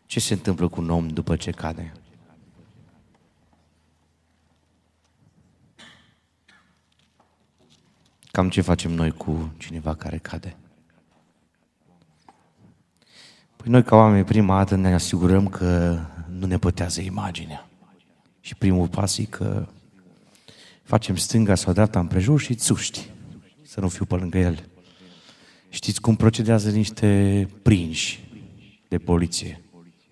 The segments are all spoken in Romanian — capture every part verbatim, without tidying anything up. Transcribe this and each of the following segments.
Ce se întâmplă cu un om după ce cade? Cam ce facem noi cu cineva care cade? Păi noi ca oameni prima dată ne asigurăm că nu ne pătează imaginea. Și primul pas e că facem stânga sau dreapta împrejur și țuști, să nu fiu pe lângă el. Știți cum procedează niște prinși de poliție?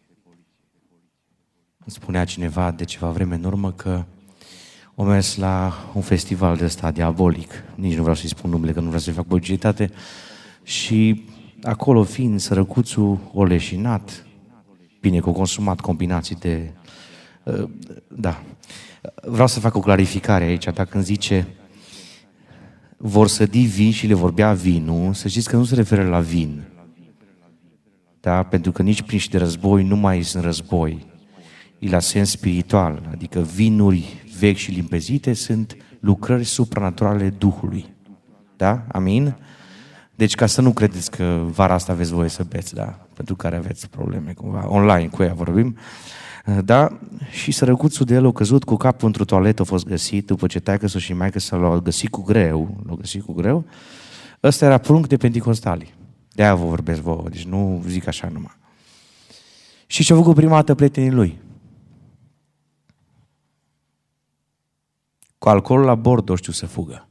Îmi spunea cineva de ceva vreme în urmă că o mers la un festival de ăsta diabolic, nici nu vreau să-i spun numele, că nu vreau să-i fac publicitate, și acolo fiind sărăcuțul oleșinat, bine că au consumat combinații de... Uh, da. Vreau să fac o clarificare aici, dacă îmi zice vor sădi vin și le vor bea vinul, să știți că nu se referă la vin. Da? Pentru că nici prinși de război nu mai sunt război. E la sens spiritual, adică vinuri vechi și limpezite sunt lucrări supranaturale Duhului. Da? Amin? Deci ca să nu credeți că vara asta aveți voie să beți, da? Pentru care aveți probleme cumva, online cu ea vorbim. Da? Și sărăcuțul de el a căzut cu capul într-o toaletă, a fost găsit, după ce taică-s-o și maică-s l-au găsit cu greu, l-au găsit cu greu. Ăsta era prunc de penticostali. De-aia vă vorbesc vouă, deci nu zic așa numai. Și ce-a făcut prima dată prietenii lui? Cu alcool la bord, o știu să fugă.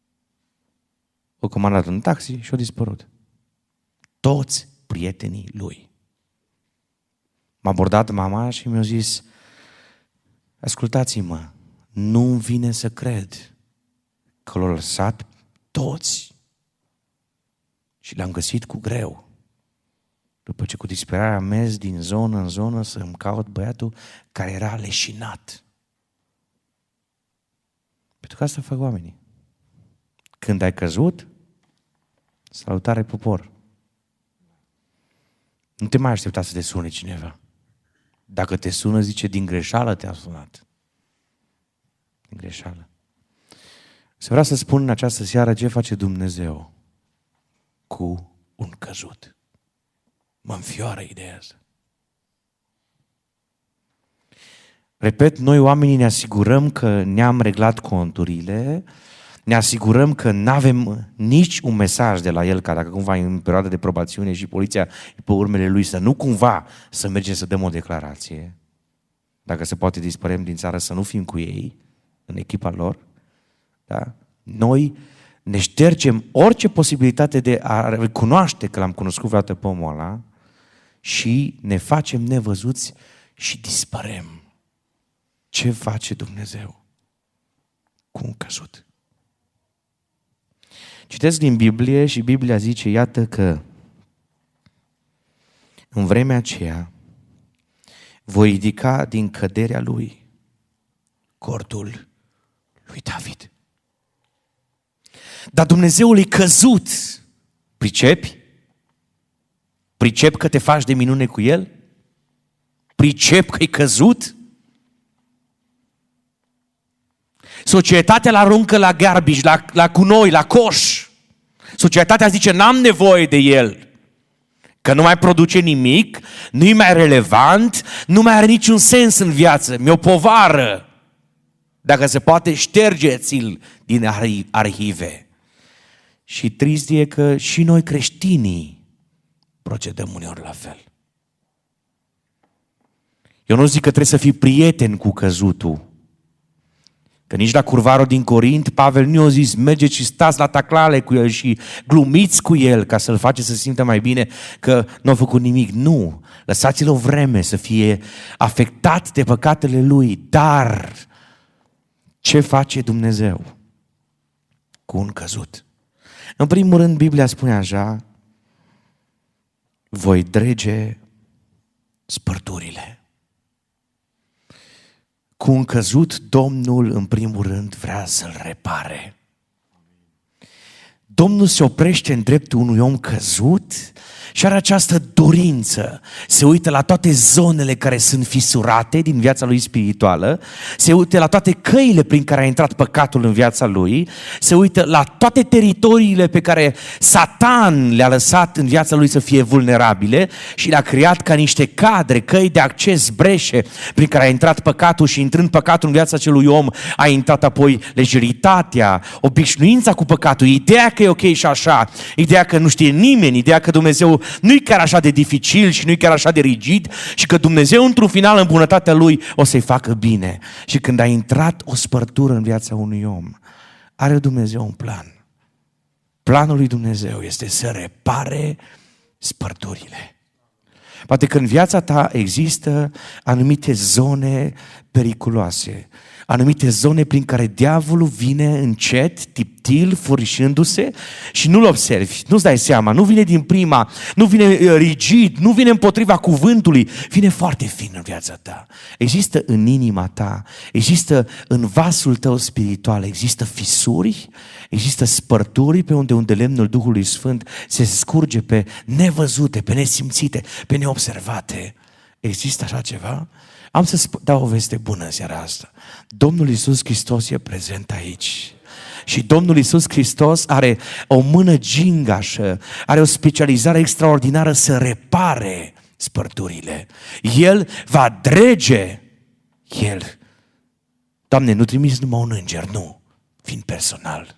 O comandat un taxi și a dispărut. Toți prietenii lui. M-a abordat mama și mi-a zis: ascultați-mă, nu-mi vine să cred că l-au lăsat toți și l-am găsit cu greu. După ce cu disperare am mers din zonă în zonă să îmi caut băiatul care era leșinat. Pentru că asta fac oamenii. Când ai căzut, salutare popor. Nu te mai aștepta să te sune cineva. Dacă te sună, zice, din greșeală te-a sunat. Din greșeală. Se vrea să spun în această seară ce face Dumnezeu cu un căzut. Mă înfioară ideea asta. Repet, noi oamenii ne asigurăm că ne-am reglat conturile, ne asigurăm că nu avem nici un mesaj de la el, ca dacă cumva în perioada de probațiune și poliția e pe urmele lui, să nu cumva să mergem să dăm o declarație. Dacă se poate dispărem din țară, să nu fim cu ei, în echipa lor. Da? Noi ne ștergem orice posibilitate de a recunoaște că l-am cunoscut vreodată pe omul ăla și ne facem nevăzuți și dispărem. Ce face Dumnezeu cu un căzut? Citesc din Biblie și Biblia zice, iată că în vremea aceea voi ridica din căderea lui cortul lui David. Dar Dumnezeul e căzut. Pricepi? Pricep că te faci de minune cu el? Pricep că e căzut? Societatea îl aruncă la garbage, la, la cunoi, la coș. Societatea zice, n-am nevoie de el. Că nu mai produce nimic, nu e mai relevant, nu mai are niciun sens în viață. Mi-o povară. Dacă se poate, ștergeți-l din arhive. Și trist e că și noi creștinii procedăm uneori la fel. Eu nu zic că trebuie să fii prieten cu căzutul. Că nici la curvarul din Corint, Pavel nu i-a zis, mergeți și stați la taclale cu el și glumiți cu el ca să-l faceți să se simtă mai bine că nu a făcut nimic. Nu, lăsați-l o vreme să fie afectat de păcatele lui. Dar ce face Dumnezeu cu un căzut? În primul rând, Biblia spune așa, voi drege spărturile. Cu un căzut, Domnul, în primul rând, vrea să-l repare. Domnul se oprește în dreptul unui om căzut și are această dorință, se uită la toate zonele care sunt fisurate din viața lui spirituală, se uită la toate căile prin care a intrat păcatul în viața lui, se uită la toate teritoriile pe care Satan le-a lăsat în viața lui să fie vulnerabile și le-a creat ca niște cadre, căi de acces, breșe prin care a intrat păcatul și intrând păcatul în viața acelui om a intrat apoi lejeritatea, obișnuința cu păcatul, ideea că e ok și așa, ideea că nu știe nimeni, ideea că Dumnezeu nu-i chiar așa de dificil și nu-i chiar așa de rigid și că Dumnezeu într-un final în bunătatea Lui o să-i facă bine. Și când a intrat o spărtură în viața unui om, are Dumnezeu un plan. Planul lui Dumnezeu este să repare spărturile. Poate că în viața ta există anumite zone periculoase, anumite zone prin care diavolul vine încet, tiptil, furișându-se și nu-l observi, nu-ți dai seama, nu vine din prima, nu vine rigid, nu vine împotriva cuvântului, vine foarte fin în viața ta. Există în inima ta, există în vasul tău spiritual, există fisuri, există spărturi pe unde unde lemnul Duhului Sfânt se scurge pe nevăzute, pe nesimțite, pe neobservate. Există așa ceva? Am să dau o veste bună în seara asta. Domnul Iisus Hristos e prezent aici. Și Domnul Iisus Hristos are o mână gingașă, are o specializare extraordinară să repare spărturile. El va drege, El. Doamne, nu trimiți numai un înger, nu, fiind personal.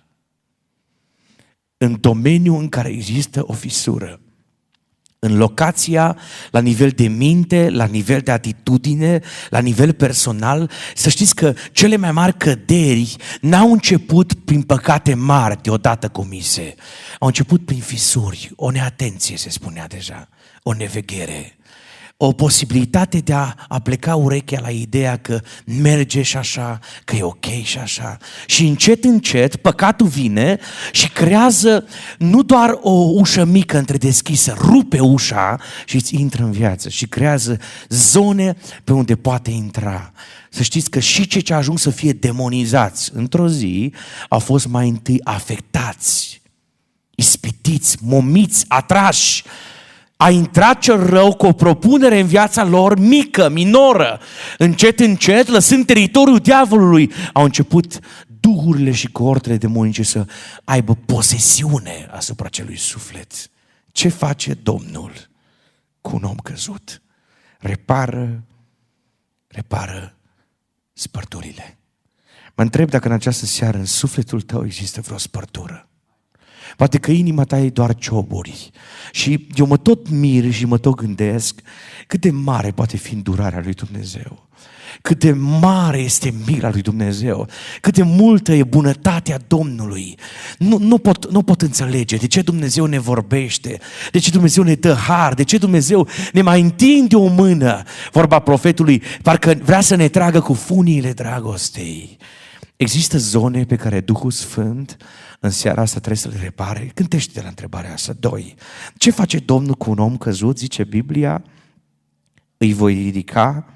În domeniul în care există o fisură, în locația, la nivel de minte, la nivel de atitudine, la nivel personal, să știți că cele mai mari căderi n-au început prin păcate mari deodată comise. Au început prin fisuri, o neatenție se spunea deja, o neveghere. O posibilitate de a, a pleca urechea la ideea că merge și așa, că e ok și așa. Și încet, încet, păcatul vine și creează nu doar o ușă mică întredeschisă, rupe ușa și îți intră în viață și creează zone pe unde poate intra. Să știți că și cei ce ajung să fie demonizați într-o zi au fost mai întâi afectați, ispitiți, momiți, atrași. A intrat cel rău cu o propunere în viața lor mică, minoră. Încet, încet, lăsând teritoriul diavolului, au început duhurile și coortele demonice să aibă posesiune asupra acelui suflet. Ce face Domnul cu un om căzut? Repară, repară spărturile. Mă întreb dacă în această seară în sufletul tău există vreo spărtură. Poate că inima ta e doar cioburi. Și eu mă tot mir și mă tot gândesc cât de mare poate fi îndurarea lui Dumnezeu. Cât de mare este mila lui Dumnezeu. Cât de multă e bunătatea Domnului. Nu, nu, pot, nu pot înțelege de ce Dumnezeu ne vorbește, de ce Dumnezeu ne dă har, de ce Dumnezeu ne mai întinde o mână. Vorba profetului, parcă vrea să ne tragă cu funiile dragostei. Există zone pe care Duhul Sfânt în seara asta trebuie să le repare. Gândește-te la întrebarea asta. Doi. Ce face Domnul cu un om căzut? Zice Biblia, îi voi ridica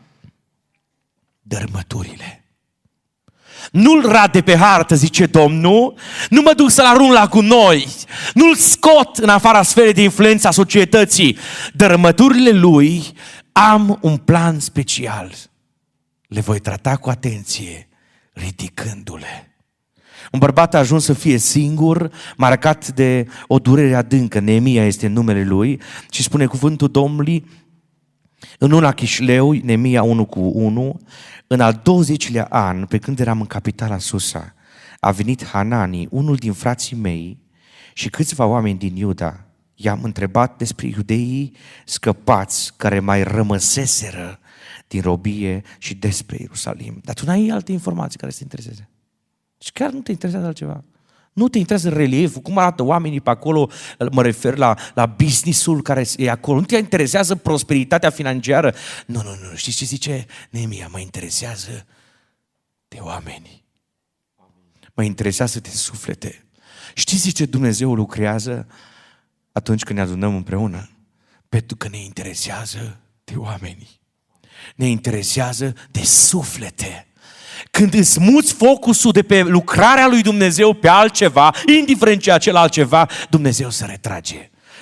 dărâmăturile. Nu-l rade pe hartă, zice Domnul, nu mă duc să-l arunc la gunoi, nu-l scot în afara sferei de influență a societății. Dărâmăturile lui am un plan special. Le voi trata cu atenție, ridicându-le. Un bărbat a ajuns să fie singur, marcat de o durere adâncă. Neemia este numele lui și spune cuvântul Domnului în una Chișleu, Neemia unu cu unu, în al douăzecilea an, pe când eram în capitala Susa, a venit Hanani, unul din frații mei și câțiva oameni din Iuda. I-am întrebat despre iudeii scăpați care mai rămăseseră din robie și despre Ierusalim. Dar tu n-ai alte informații care să te intereseze. Și chiar nu te interesează altceva. Nu te interesează relieful, cum arată oamenii pe acolo, mă refer la, la business-ul care e acolo. Nu te interesează prosperitatea financiară. Nu, nu, nu. Știți ce zice Neemia? Mă interesează de oameni. Mă interesează de suflete. Știți ce Dumnezeu lucrează atunci când ne adunăm împreună? Pentru că ne interesează de oameni. Ne interesează de suflete. Când îți muți focusul de pe lucrarea lui Dumnezeu pe altceva, indiferent ce acel altceva, Dumnezeu se retrage.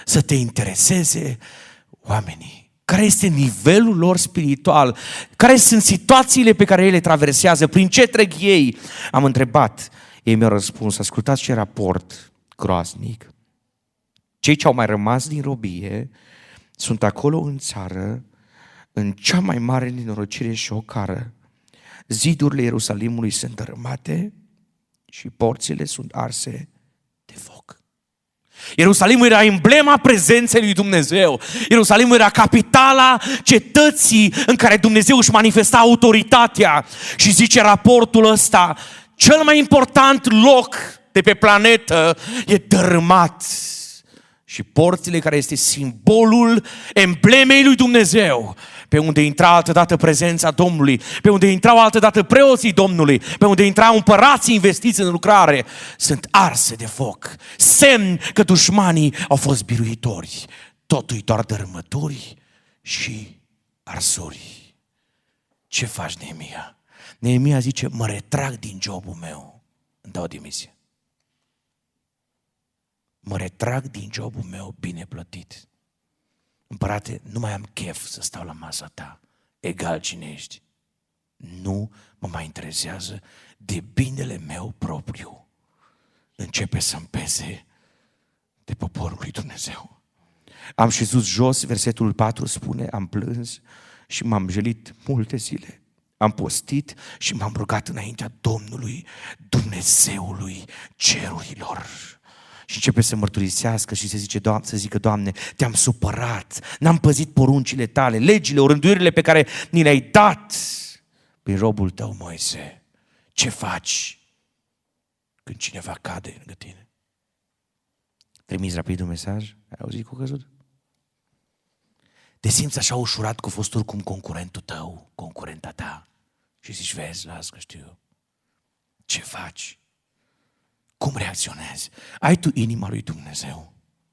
să te intereseze oamenii. Care este nivelul lor spiritual? Care sunt situațiile pe care ei le traversează? Prin ce trec ei? Am întrebat. Ei mi-au răspuns, ascultați ce raport groaznic. Cei ce au mai rămas din robie sunt acolo în țară, în cea mai mare nenorocire și ocară. Zidurile Ierusalimului sunt dărâmate și porțile sunt arse de foc. Ierusalimul era emblema prezenței lui Dumnezeu. Ierusalimul era capitala cetății în care Dumnezeu își manifesta autoritatea. Și zice raportul ăsta, cel mai important loc de pe planetă e dărâmat. Și porțile care este simbolul emblemei lui Dumnezeu, pe unde intra altădată prezența Domnului, pe unde intrau altădată preoții Domnului, pe unde intrau împărații investiți în lucrare, sunt arse de foc. Semn că dușmanii au fost biruitori. Totul-i doar dărâmături și arsuri. Ce faci, Neemia? Neemia zice, mă retrag din jobul meu, îmi dau demisie. Mă retrag din jobul meu bine plătit. Împărate, nu mai am chef să stau la masa ta, egal cine ești. Nu mă mai interesează de binele meu propriu. Începe să-mi pese de poporul lui Dumnezeu. Am șezut jos, versetul patru spune, am plâns și m-am jelit multe zile. Am postit și m-am rugat înaintea Domnului, Dumnezeului cerurilor. Și începe să mărturisească și să, zice, Doamne, să zică, Doamne, te-am supărat, n-am păzit poruncile tale, legile, orânduirile pe care ni le-ai dat prin robul tău, Moise. Ce faci când cineva cade lângă tine? Trimiți rapid un mesaj? Ai auzit cu căzut? Te simți așa ușurat că a fost oricum concurentul tău, concurenta ta. Și zici, vezi, las că știu eu. Ce faci? Cum reacționezi? Ai tu inima lui Dumnezeu?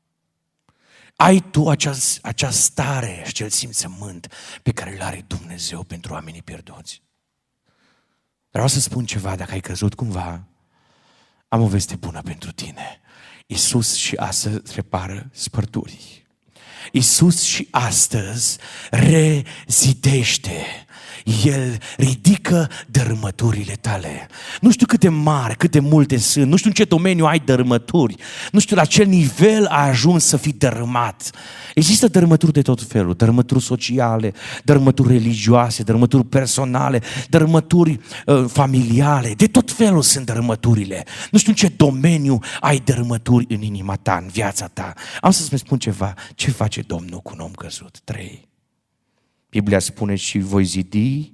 Ai tu acea, acea stare, acel simțământ pe care îl are Dumnezeu pentru oamenii pierduți? Vreau să spun ceva, dacă ai căzut cumva, am o veste bună pentru tine. Iisus și astăzi repară spărturi. Iisus și astăzi rezidește. El ridică dărâmăturile tale. Nu știu cât de mari, cât de multe sunt, nu știu în ce domeniu ai dărâmături, nu știu la ce nivel ai ajuns să fii dărâmat. Există dărâmături de tot felul, dărâmături sociale, dărâmături religioase, dărâmături personale, dărâmături uh, familiale, de tot felul sunt dărâmăturile. Nu știu în ce domeniu ai dărâmături în inima ta, în viața ta. Am să-ți spun ceva, ce face Domnul cu un om căzut? Trei. Biblia spune și voi zidi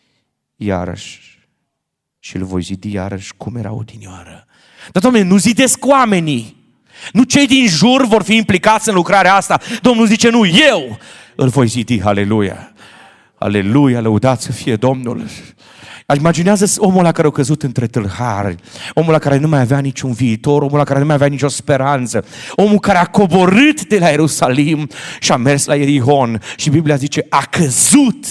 iarăși și îl voi zidi iarăși cum era odinioară. Dar, Doamne, nu zidesc oamenii. Nu cei din jur vor fi implicați în lucrarea asta. Domnul zice, nu, eu îl voi zidi. Aleluia! Aleluia! Lăudați să fie Domnul! Imaginează omul ăla care a căzut între tâlhari, omul ăla care nu mai avea niciun viitor, omul ăla care nu mai avea nicio speranță, omul care a coborât de la Ierusalim și a mers la Ierihon și Biblia zice, a căzut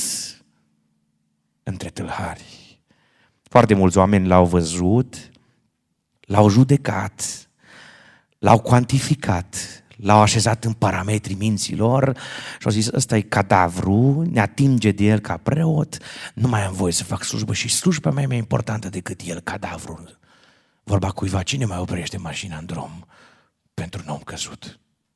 între tâlhari. Foarte mulți oameni l-au văzut, l-au judecat, l-au cuantificat, l-au așezat în parametrii minților și au zis, ăsta e cadavru, ne atinge de el ca preot, nu mai am voie să fac slujbă și slujba mea e mai importantă decât el, cadavru. Vorba cuiva, cine mai oprește mașina în drum pentru un om căzut?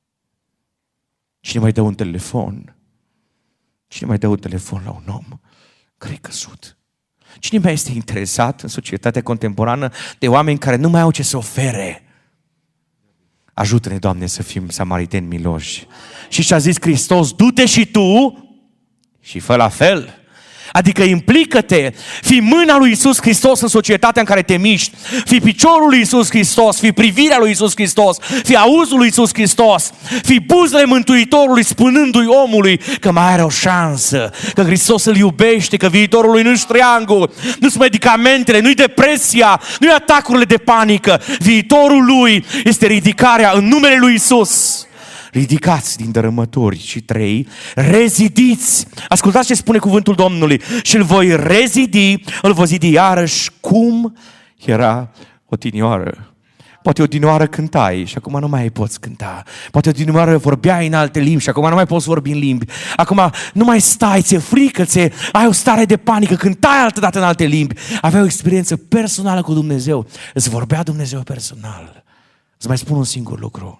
Cine mai dă un telefon? Cine mai dă un telefon la un om care e căzut? Cine mai este interesat în societatea contemporană de oameni care nu mai au ce să ofere? Ajută-ne, Doamne, să fim samariteni miloși. Și ce-a zis Hristos, du-te și tu și fă la fel. Adică implică-te, fii mâna lui Iisus Hristos în societatea în care te miști, fii piciorul lui Iisus Hristos, fii privirea lui Iisus Hristos, fii auzul lui Iisus Hristos, fii buzele Mântuitorului spunându-i omului că mai are o șansă, că Hristos îl iubește, că viitorul lui nu-i ștreangul, nu-s medicamentele, nu-i depresia, nu-i atacurile de panică, viitorul lui este ridicarea în numele lui Iisus. Ridicați din dărâmături. Și trei, rezidiți. Ascultați ce spune cuvântul Domnului. Și îl voi rezidi, îl voi zidi iarăși cum era odinioară. Poate odinioară cântai și acum nu mai poți cânta. Poate odinioară vorbeai în alte limbi și acum nu mai poți vorbi în limbi. Acum nu mai stai, ți-e frică, ți-e, ai o stare de panică, cântai altă dată în alte limbi. Aveai o experiență personală cu Dumnezeu. Îți vorbea Dumnezeu personal. Îți mai spun un singur lucru.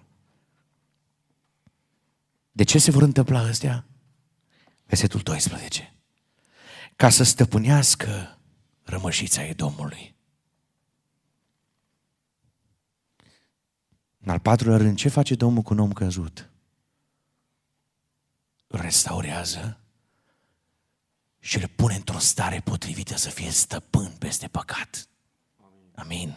De ce se vor întâmpla astea? Versetul doisprezece. Ca să stăpânească rămășița Edomului. În al patrulea rând, ce face Domnul cu un om căzut? Îl restaurează și îl pune într-o stare potrivită să fie stăpân peste păcat. Amin.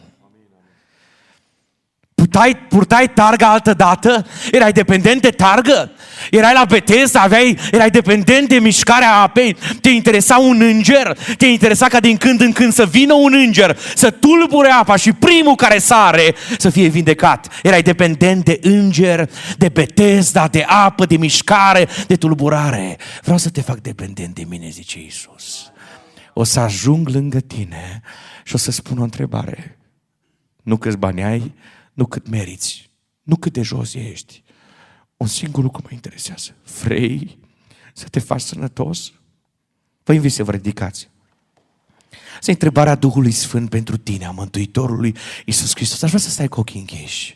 Purtai, purtai targa altă dată? Erai dependent de targă? Erai la Betesda, aveai, erai dependent de mișcarea apei? Te interesa un înger? Te interesa ca din când în când să vină un înger, să tulbure apa și primul care sare să fie vindecat? Erai dependent de înger, de Betesda, de apă, de mișcare, de tulburare. Vreau să te fac dependent de mine, zice Iisus. O să ajung lângă tine și o să spun o întrebare. Nu câți bani ai, nu cât meriți, nu cât de jos ești. Un singur lucru mă interesează. Vrei să te faci sănătos? Vă invit să vă ridicați. Asta e întrebarea Duhului Sfânt pentru tine, a Mântuitorului Iisus Hristos. Aș vrea să stai cu ochii închiși.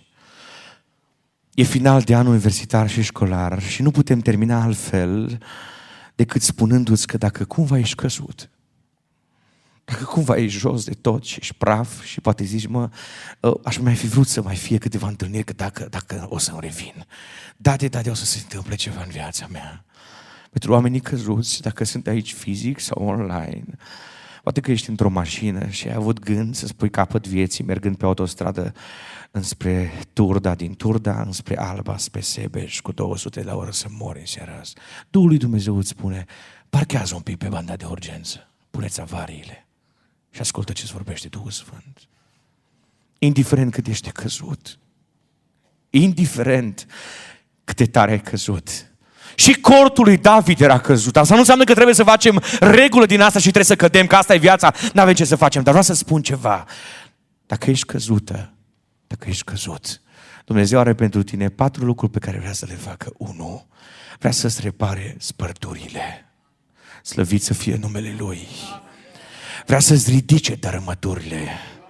E final de an universitar și școlar și nu putem termina altfel decât spunându-ți că dacă cumva ești căzut, dacă cumva ești jos de tot și ești praf și poate zici, mă, aș mai fi vrut să mai fie câteva întâlniri, că dacă, dacă o să-mi revin. Da, de, da, de o să se întâmple ceva în viața mea. Pentru oamenii căzuți, dacă sunt aici fizic sau online, poate că ești într-o mașină și ai avut gând să spui capăt vieții mergând pe autostradă înspre Turda, din Turda, înspre Alba, spre Sebeș, cu două sute la oră să mori în seara asta. Duhul lui Dumnezeu îți spune, parchează un pic pe banda de urgență, puneți avariile. Și ascultă ce-ți vorbește Duhul Sfânt. Indiferent cât ești căzut, indiferent cât de tare ai căzut. Și cortul lui David era căzut. Asta nu înseamnă că trebuie să facem regulă din asta și trebuie să cădem, că asta e viața, n-avem ce să facem. Dar vreau să spun ceva. Dacă ești căzută, dacă ești căzut, Dumnezeu are pentru tine patru lucruri pe care vrea să le facă. Unu, vrea să-ți repare spărturile. Slăvit să fie numele Lui. Vrea să-ți ridice dărâmăturile.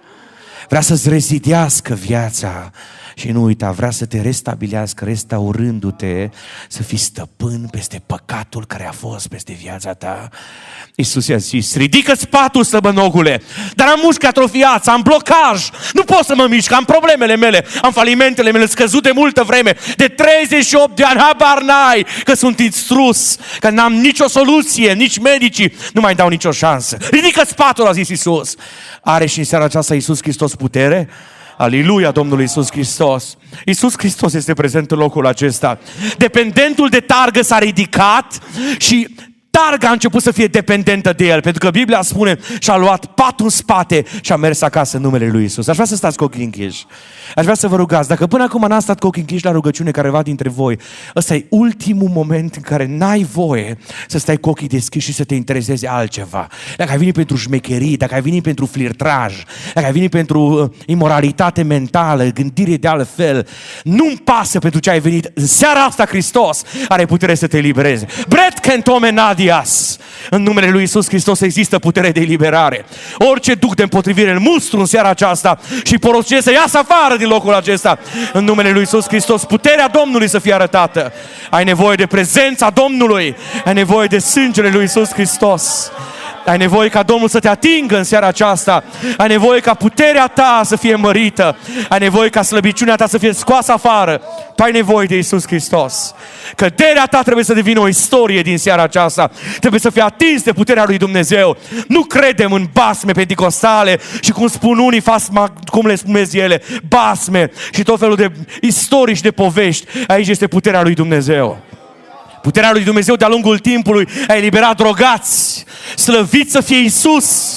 Vrea să-ți rezidească viața. Și nu uita, vrea să te restabilească, restaurându-te, să fii stăpân peste păcatul care a fost peste viața ta. Iisus i-a zis, ridică-ți patul, slăbănogule, dar am mușchi atrofiați, am blocaj, nu pot să mă mișc, am problemele mele, am falimentele mele scăzut de multă vreme, de treizeci și opt de ani, habar n-ai că sunt instrus, că n-am nicio soluție, nici medicii nu mai dau nicio șansă. Ridică-ți patul, a zis Iisus. Are și în seara aceasta Iisus Hristos putere? Aleluia Domnului Iisus Hristos. Iisus Hristos este prezent în locul acesta. Dependentul de targă s-a ridicat și targa a început să fie dependentă de el, pentru că Biblia spune și-a luat patul în spate și a mers acasă în numele lui Iisus. Aș vrea să stați cu ochii închiși. Aș vrea să vă rugați, dacă până acum n-ați stat cu ochii închiși la rugăciune careva dintre voi, ăsta e ultimul moment în care n-ai voie să stai cu ochii deschiși și să te intereseze altceva. Dacă ai venit pentru șmecherii, dacă ai venit pentru flirtraj, dacă ai venit pentru uh, imoralitate mentală, gândire de altfel, nu-mi pasă pentru ce ai venit. În seara asta Hristos are putere să te elibereze. Bret Kentome Nadias. În numele lui Iisus Hristos există putere de eliberare. Orice duc de împotrivire îl mustru în seara aceasta și porocesc să iasă afară din locul acesta. În numele lui Iisus Hristos, puterea Domnului să fie arătată. Ai nevoie de prezența Domnului. Ai nevoie de sângele lui Iisus Hristos. Ai nevoie ca Domnul să te atingă în seara aceasta. Ai nevoie ca puterea ta să fie mărită. Ai nevoie ca slăbiciunea ta să fie scoasă afară. Tu ai nevoie de Iisus Hristos. Căderea ta trebuie să devină o istorie din seara aceasta. Trebuie să fie atins de puterea lui Dumnezeu. Nu credem în basme penticostale și cum spun unii, fasma, cum le spuneți ele, basme și tot felul de istorii și de povești. Aici este puterea lui Dumnezeu. Puterea lui Dumnezeu de-a lungul timpului a eliberat drogați. Slăvit să fie Iisus!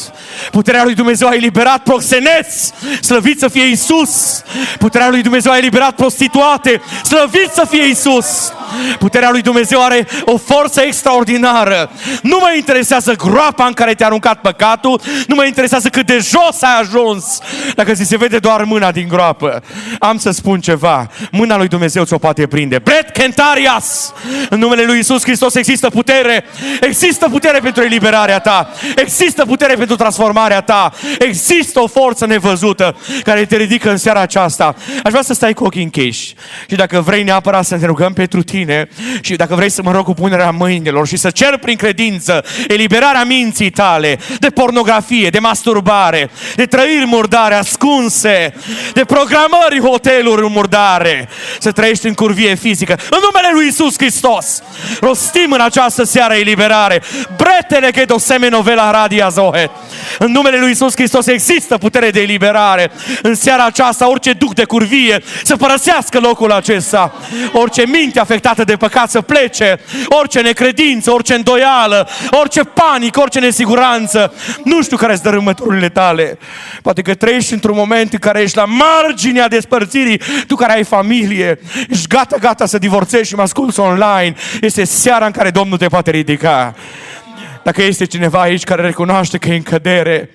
Puterea lui Dumnezeu a eliberat proxeneți, slăvit să fie Iisus. Puterea lui Dumnezeu a eliberat prostituate, slăvit să fie Iisus. Puterea lui Dumnezeu are o forță extraordinară. Nu mă interesează groapa în care te-a aruncat păcatul, nu mă interesează cât de jos ai ajuns, dacă ți se vede doar mâna din groapă. Am să spun ceva, mâna lui Dumnezeu ți-o poate prinde. Bret Kentarias, în numele lui Iisus Hristos există putere, există putere pentru eliberarea ta, există putere pentru transformarea ta, există o forță nevăzută care te ridică în seara aceasta. Aș vrea să stai cu ochii închiși și dacă vrei neapărat să ne rugăm pentru tine și dacă vrei să mă rog cu punerea mâinilor și să cer prin credință eliberarea minții tale de pornografie, de masturbare, de trăiri murdare ascunse, de programări hoteluri murdare, să trăiești în curvie fizică. În numele lui Iisus Hristos rostim în această seară eliberare. Bretele che do semenovela radia zohet. În numele lui Iisus Hristos există putere de eliberare. În seara aceasta orice duc de curvie să părăsească locul acesta. Orice minte afectată de păcat să plece. Orice necredință, orice îndoială, orice panică, orice nesiguranță. Nu știu care sunt dărâmăturile tale. Poate că trăiești într-un moment în care ești la marginea despărțirii. Tu care ai familie, ești gata, gata să divorțezi și mă asculți online. Este seara în care Domnul te poate ridica. Dacă este cineva aici care recunoaște că e în cădere,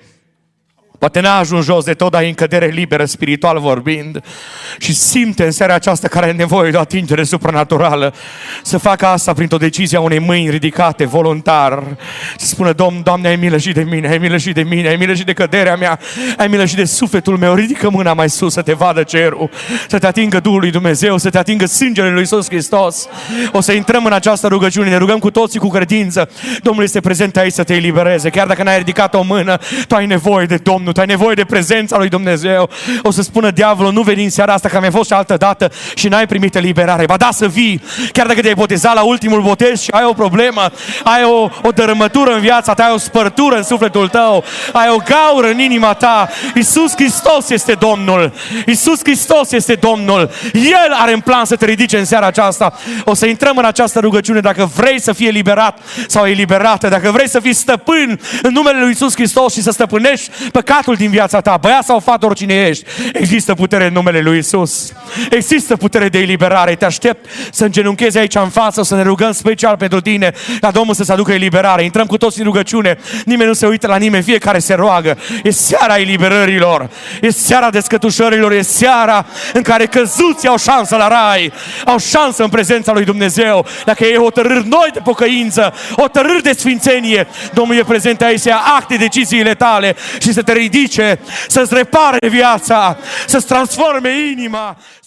poate n-a ajuns jos de tot, dar e în cădere liberă, spiritual vorbind, și simte în seara aceasta care are nevoie de o atingere supranaturală, să facă asta printr-o decizie a unei mâini ridicate, voluntar, să spună: Domn, Doamne, ai milă și de mine, ai milă și de mine, ai milă și de căderea mea, ai milă și de sufletul meu, ridică mâna mai sus să te vadă cerul, să te atingă Duhul lui Dumnezeu, să te atingă sângele lui Iisus Hristos. O să intrăm în această rugăciune, ne rugăm cu toții cu credință. Domnul este prezent aici să te elibereze, chiar dacă n-ai ridicat o mână, tu ai nevoie de Domnul. Tu ai nevoie de prezența lui Dumnezeu. O să spună diavolul: nu veni în seara asta, că am fost și altă dată și n-ai primit eliberare. Ba da, să vii, chiar dacă te-ai botezat la ultimul botez și ai o problemă, ai o, o dărâmătură în viața ta, ai o spărtură în sufletul tău, ai o gaură în inima ta. Iisus Hristos este Domnul. Iisus Hristos este Domnul. El are în plan să te ridice în seara aceasta. O să intrăm în această rugăciune dacă vrei să fii eliberat sau eliberată, dacă vrei să fii stăpân în numele lui Iisus Hristos și să stăpânești păcatul din viața ta, băiat sau fată, oricine ești, există putere în numele lui Iisus. Există putere de eliberare. Te aștept să îngenunchezi aici în față, să ne rugăm special pentru tine, ca Domnul să-ți aducă eliberare. Intrăm cu toți în rugăciune, nimeni nu se uită la nimeni, fiecare se roagă. E seara eliberărilor, e seara descătușărilor, e seara în care căzuții au șansă la rai, au șansă în prezența lui Dumnezeu. Dacă e hotărâri noi de pocăință, hotărâri de sfințenie, Domnul e prezent aici să ia acte deciziile tale și să te ridice, să-ți repare viața, să-ți transforme inima.